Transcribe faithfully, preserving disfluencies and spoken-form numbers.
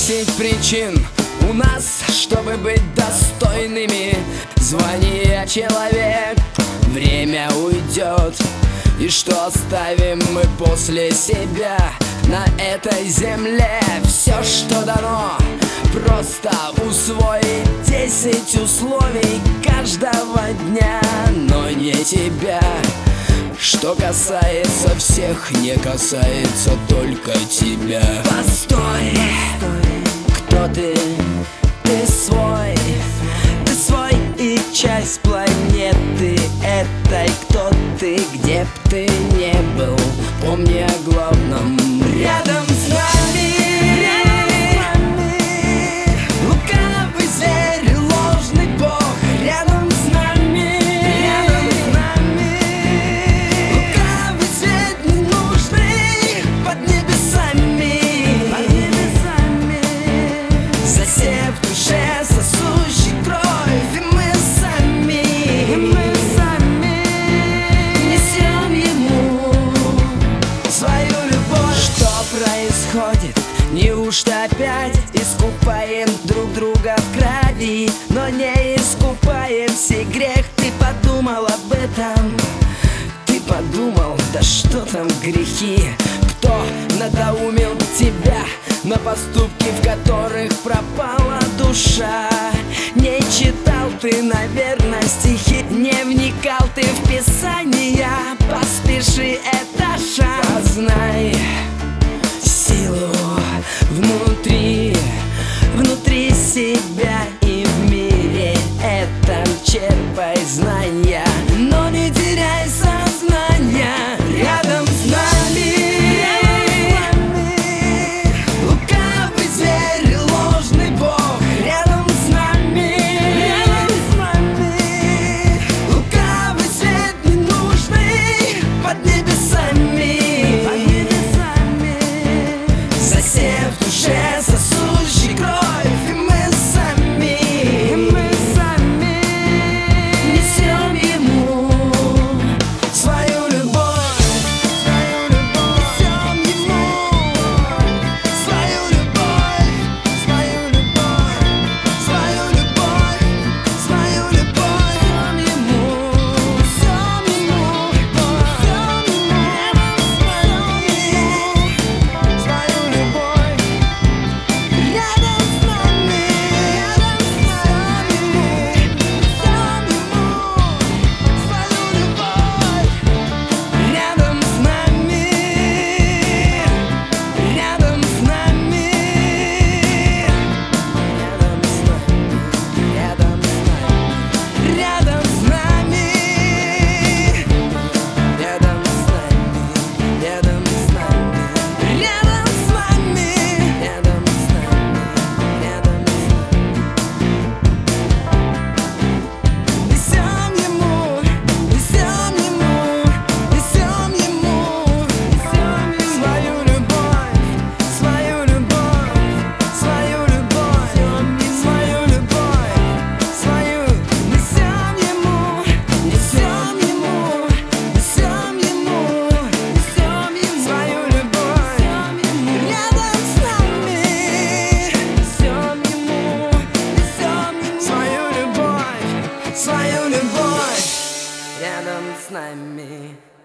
Десять причин у нас, чтобы быть достойными звания человек. Время уйдет, и что оставим мы после себя на этой земле? Все, что дано, просто усвоить десять условий каждого дня, но не тебя. Что касается всех, не касается только тебя. Постой, кто ты? Ты свой, ты свой и часть планеты этой. Кто ты, где б ты не был, помни о главном. Рядом с нами лукавый зверь, ложный бог. Рядом с нами, рядом с нами лукавый свет ненужный под небесами, под небесами. Засев в душе сосущий кровь, и мы сами, и мы сами несем ему свою любовь. Что происходит? Неужто опять искупаем друг друга в крови, но не искупаем сей грех? Ты подумал об этом? Ты подумал, да что там грехи? Кто надоумил тебя на поступки, в которых пропала душа? Не читал ты, наверное, стихи, не вникал ты в писания. Поспеши, это шаг. Познай силу внутри, внутри себя и в мире этом черпай знания, но не теряй сознания. Рядом с нами лукавый зверь, ложный бог. Рядом с нами лукавый свет ненужный под небесами, под небесами. Засев в душе сосущий кровь, и мы сами, и мы сами несем ему свою любовь, свою любовь. Несем ему свою любовь, свою любовь, свою любовь, свою любовь. Несем ему, несем ему, несем ему свою любовь. Рядом с нами, рядом с нами, несем ему свою любовь. Рядом с нами, рядом с нами, рядом с нами, рядом с нами, рядом с нами, рядом с нами, рядом с нами, рядом с нами, рядом с нами. Несем ему, несем ему, несем ему, несем ему свою любовь, свою любовь, свою любовь, свою любовь, свою. Несем ему, несем ему, несем ему, несем ему свою любовь. Рядом с нами несем ему, несем ему свою любовь, свою любовь. Рядом с нами.